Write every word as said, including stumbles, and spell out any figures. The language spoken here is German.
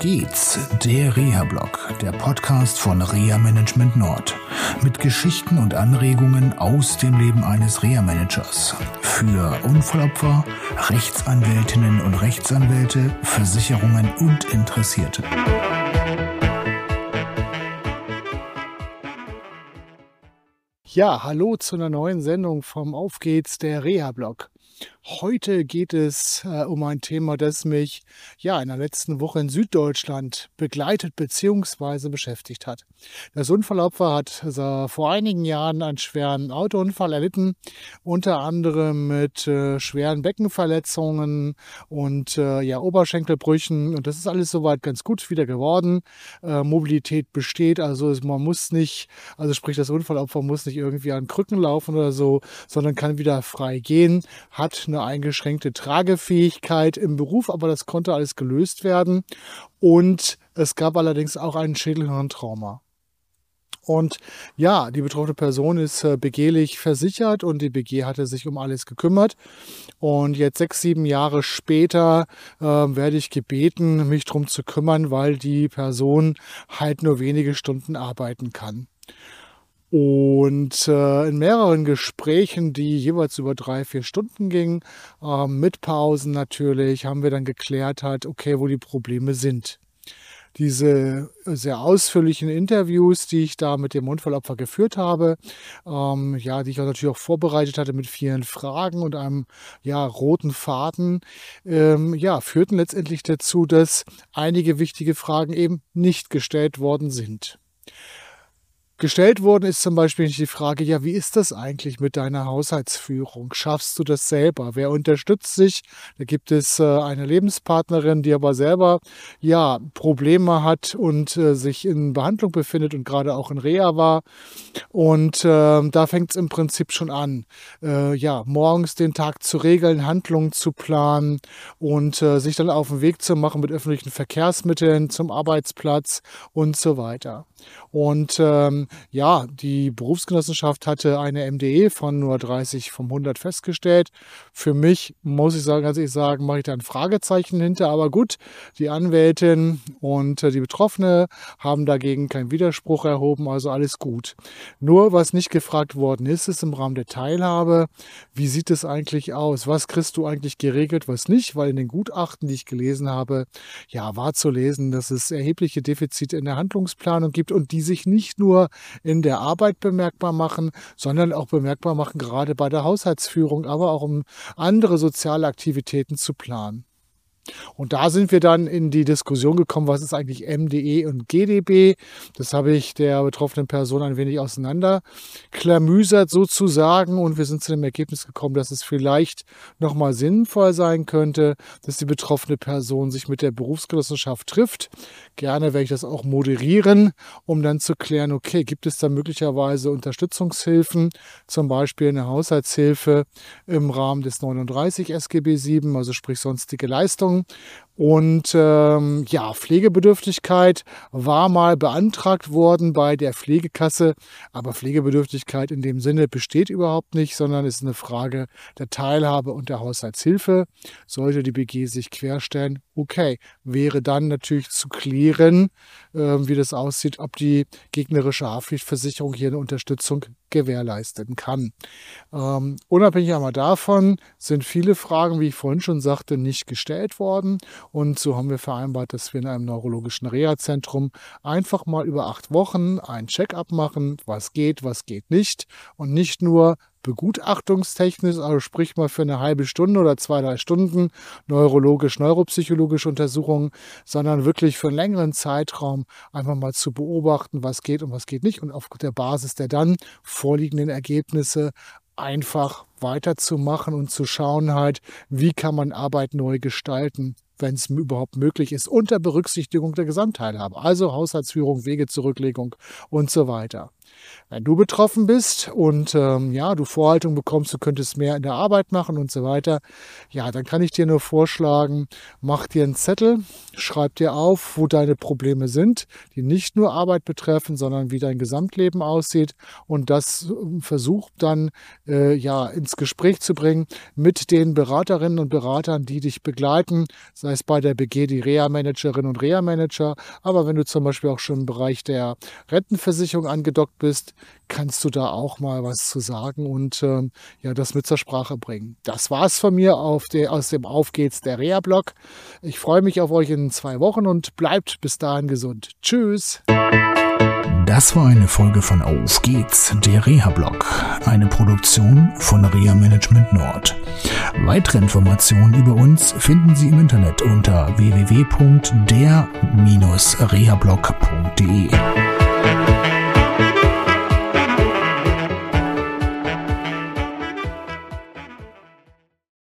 geht's? Der Reha-Blog, der Podcast von Reha Management Nord. Mit Geschichten und Anregungen aus dem Leben eines Reha-Managers. Für Unfallopfer, Rechtsanwältinnen und Rechtsanwälte, Versicherungen und Interessierte. Ja, hallo zu einer neuen Sendung vom Auf geht's, der Reha-Blog. Heute geht es äh, um ein Thema, das mich ja in der letzten Woche in Süddeutschland begleitet bzw. beschäftigt hat. Das Unfallopfer hat äh, vor einigen Jahren einen schweren Autounfall erlitten, unter anderem mit äh, schweren Beckenverletzungen und äh, ja, Oberschenkelbrüchen. Und das ist alles soweit ganz gut wieder geworden. Äh, Mobilität besteht, also es, man muss nicht, also sprich das Unfallopfer muss nicht irgendwie an Krücken laufen oder so, sondern kann wieder frei gehen, hat eine eingeschränkte Tragefähigkeit im Beruf, aber das konnte alles gelöst werden. Und es gab allerdings auch ein Schädelhirntrauma. Und ja, die betroffene Person ist äh, begehlich versichert und die B G hatte sich um alles gekümmert. Und jetzt sechs, sieben Jahre später äh, werde ich gebeten, mich darum zu kümmern, weil die Person halt nur wenige Stunden arbeiten kann. Und äh, in mehreren Gesprächen, die jeweils über drei, vier Stunden gingen, äh, mit Pausen natürlich, haben wir dann geklärt halt, okay, wo die Probleme sind. Diese sehr ausführlichen Interviews, die ich da mit dem Unfallopfer geführt habe, ähm, ja, die ich auch natürlich auch vorbereitet hatte mit vielen Fragen und einem ja, roten Faden, ähm, ja, führten letztendlich dazu, dass einige wichtige Fragen eben nicht gestellt worden sind. Gestellt worden ist zum Beispiel nicht die Frage, ja, wie ist das eigentlich mit deiner Haushaltsführung? Schaffst du das selber? Wer unterstützt dich? Da gibt es äh, eine Lebenspartnerin, die aber selber ja Probleme hat und äh, sich in Behandlung befindet und gerade auch in Reha war. Und äh, da fängt es im Prinzip schon an, äh, ja, morgens den Tag zu regeln, Handlungen zu planen und äh, sich dann auf den Weg zu machen mit öffentlichen Verkehrsmitteln zum Arbeitsplatz und so weiter. Und ähm, ja, die Berufsgenossenschaft hatte eine M D E von nur dreißig vom hundert festgestellt. Für mich, muss ich sagen, ganz ehrlich sagen, mache ich da ein Fragezeichen hinter. Aber gut, die Anwältin und äh, die Betroffene haben dagegen keinen Widerspruch erhoben, also alles gut. Nur, was nicht gefragt worden ist, ist im Rahmen der Teilhabe, wie sieht es eigentlich aus? Was kriegst du eigentlich geregelt, was nicht? Weil in den Gutachten, die ich gelesen habe, ja, war zu lesen, dass es erhebliche Defizite in der Handlungsplanung gibt und die sich nicht nur in der Arbeit bemerkbar machen, sondern auch bemerkbar machen, gerade bei der Haushaltsführung, aber auch um andere soziale Aktivitäten zu planen. Und da sind wir dann in die Diskussion gekommen, was ist eigentlich M D E und G D B? Das habe ich der betroffenen Person ein wenig auseinanderklamüsert sozusagen und wir sind zu dem Ergebnis gekommen, dass es vielleicht nochmal sinnvoll sein könnte, dass die betroffene Person sich mit der Berufsgenossenschaft trifft. Gerne werde ich das auch moderieren, um dann zu klären, okay, gibt es da möglicherweise Unterstützungshilfen, zum Beispiel eine Haushaltshilfe im Rahmen des neununddreißig S G B sieben, also sprich sonstige Leistungen. Und ähm, ja, Pflegebedürftigkeit war mal beantragt worden bei der Pflegekasse, aber Pflegebedürftigkeit in dem Sinne besteht überhaupt nicht, sondern ist eine Frage der Teilhabe und der Haushaltshilfe. Sollte die B G sich querstellen, okay, wäre dann natürlich zu klären, äh, wie das aussieht, ob die gegnerische Haftpflichtversicherung hier eine Unterstützung gewährleisten kann. Ähm, unabhängig einmal davon sind viele Fragen, wie ich vorhin schon sagte, nicht gestellt worden. Und so haben wir vereinbart, dass wir in einem neurologischen Reha-Zentrum einfach mal über acht Wochen ein Check-up machen, was geht, was geht nicht. Und nicht nur begutachtungstechnisch, also sprich mal für eine halbe Stunde oder zwei, drei Stunden neurologisch, neuropsychologische Untersuchungen, sondern wirklich für einen längeren Zeitraum einfach mal zu beobachten, was geht und was geht nicht und auf der Basis der dann vorliegenden Ergebnisse einfach weiterzumachen und zu schauen halt, wie kann man Arbeit neu gestalten, wenn es überhaupt möglich ist, unter Berücksichtigung der Gesamtteilhabe, also Haushaltsführung, Wegezurücklegung und so weiter. Wenn du betroffen bist und ähm, ja, du Vorhaltung bekommst, du könntest mehr in der Arbeit machen und so weiter, ja, dann kann ich dir nur vorschlagen, mach dir einen Zettel, schreib dir auf, wo deine Probleme sind, die nicht nur Arbeit betreffen, sondern wie dein Gesamtleben aussieht, und das äh, versuch dann äh, ja ins Gespräch zu bringen mit den Beraterinnen und Beratern, die dich begleiten, sei es bei der B G die Reha-Managerin und Reha-Manager, aber wenn du zum Beispiel auch schon im Bereich der Rentenversicherung angedockt bist, kannst du da auch mal was zu sagen und ähm, ja, das mit zur Sprache bringen. Das war's von mir auf der, aus dem Auf geht's, der Reha-Blog. Ich freue mich auf euch in zwei Wochen und bleibt bis dahin gesund. Tschüss! Das war eine Folge von Auf geht's, der Reha-Blog, eine Produktion von Reha Management Nord. Weitere Informationen über uns finden Sie im Internet unter w w w punkt der Bindestrich rehablog punkt de.